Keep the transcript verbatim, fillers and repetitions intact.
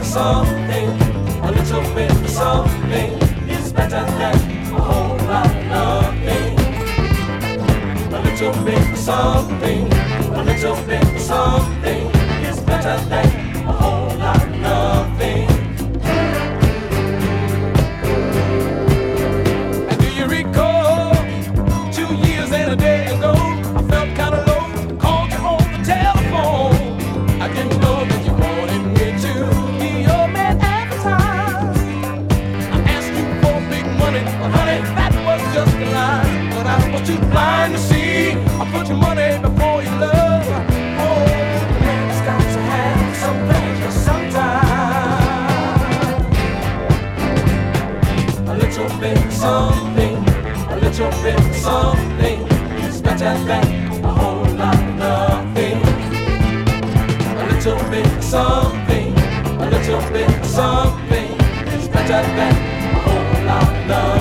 something, a little bit of something is better than a whole lot of nothing. A little bit of something, a little bit of something is better than a whole lot of nothing. And do you recall two years and a day ago, I felt kind of low, called you on the telephone. I didn't know that you wanted me to be your man at the time. I asked you for big money, but honey, that was just a lie. But I was too blind to see. I put your money before your love. Oh, the man's got to have some pleasure sometime. A little bit of something, a little bit of something is better than a whole lot of nothing. A little bit of something, a little bit of something is better than a whole lot of nothing.